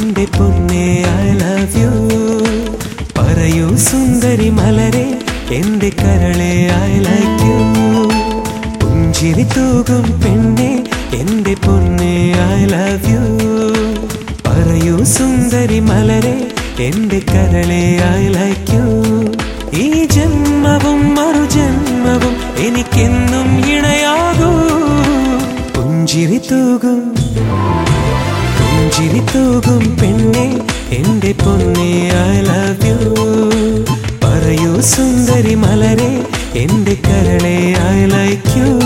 എന്റെ പൊന്നേ I love you. പറയൂ സുന്ദരി മലരെ എന്റെ കരളെ ഐ ലൈക്ക് യു. പുഞ്ചിരി തൂകും പെണ്ണെ എന്റെ പൊന്നേ ഐ ലവ് യു. പറയൂ സുന്ദരി മലരെ എന്റെ കരളെ ഐ ലൈക്ക് യു. ഈ ജന്മവും മറുജന്മവും എനിക്കെന്നും ഇണയാകൂ. പുഞ്ചിരി തൂകും പെണ്ണെ എന്റെ പൊന്നേ ഐ ലവ് യു. പറയൂ സുന്ദരി മലരെ എന്റെ കരളെ ഐ ലൈക്ക് യു.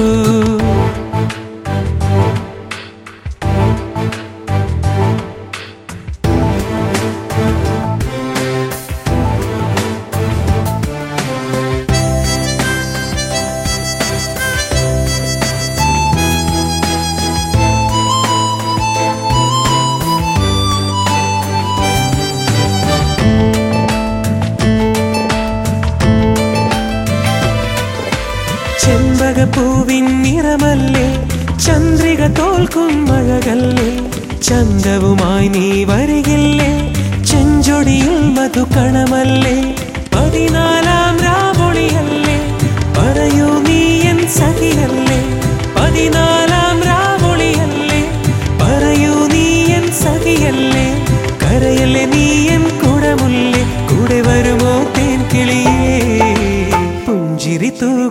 ചെമ്പകപ്പൂവിൻ നിറമല്ലേ, ചന്ദ്രിക തോൽക്കും മഴകല്ലേ, ചന്തവുമായി നീ വരികില്ലേ, ചെഞ്ചൊടിയിൽ മധുകണമല്ലേ, 14 രാവൊളിയല്ലേ, പറയൂ നീ എൻ സഖിയല്ലേ, 14 രാവൊളിയല്ലേ, പറയൂ നീ എൻ സഖിയല്ലേ, കരയല്ലേ നീ എൻ കുടമുല്ലേ, കൂടെ വരുമോ തേൻ കിളിയേ. പുഞ്ചിരി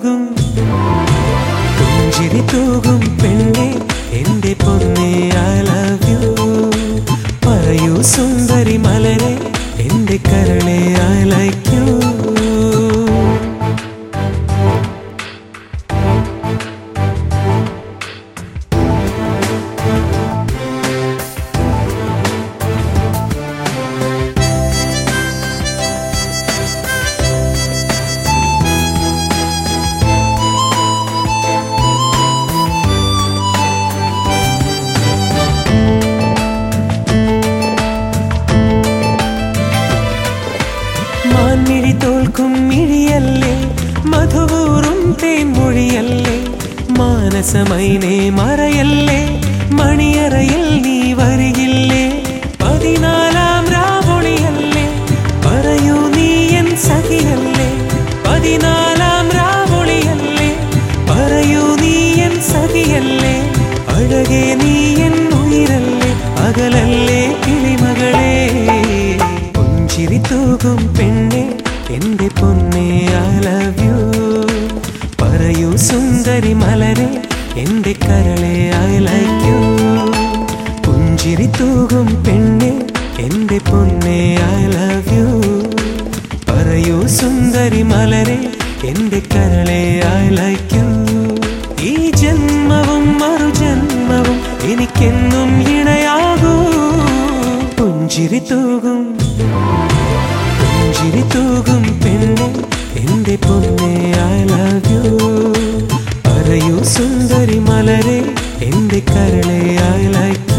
തൂകും പെണ്ണെ എന്റെ പൊന്നേ ഐ ലവ് യു. പറയൂ സുന്ദരി മലരെ എന്റെ കരളെ ഐ ലൈക്ക് യു. മാൻമിഴി തോൽക്കും മിഴിയല്ലേ, മധുവൂറും തേൻമൊഴിയല്ലേ, മാനസമൈനേ മറയല്ലേ, മണിയറയിൽ നീ വരികില്ലേ, 14 രാവൊളിയല്ലേ, പറയൂ നീ എൻ സഖിയല്ലേ, 14 രാവൊളിയല്ലേ, പറയൂ നീ എൻ സഖിയല്ലേ, അഴകേ നീ എൻ ഉയിരല്ലേ, അകലല്ലേ കിളിമകളേ. പുഞ്ചിരി തൂകും പെണ്ണെ എന്റെ പൊന്നേ ഐ ലവ് യു. പറയൂ സുന്ദരി മലരെ എന്റെ കരളെ ഐ ലൈക്ക് യു. പുഞ്ചിരി തൂകും പെണ്ണെ എന്റെ പൊന്നേ ഐ ലവ് യു. പറയൂ സുന്ദരി മലരെ എന്റെ കരളെ ഐ ലൈക്ക് യു. ഈ ജന്മവും മറുജന്മവും എനിക്കെന്നും ഇണയാകൂ. പുഞ്ചിരി തൂകും പെണ്ണെ എന്റെ പൊന്നേ ഐ ലവ് യു. പറയൂ സുന്ദരി മലരെ എന്റെ കരളെ ഐ ലൈക്ക്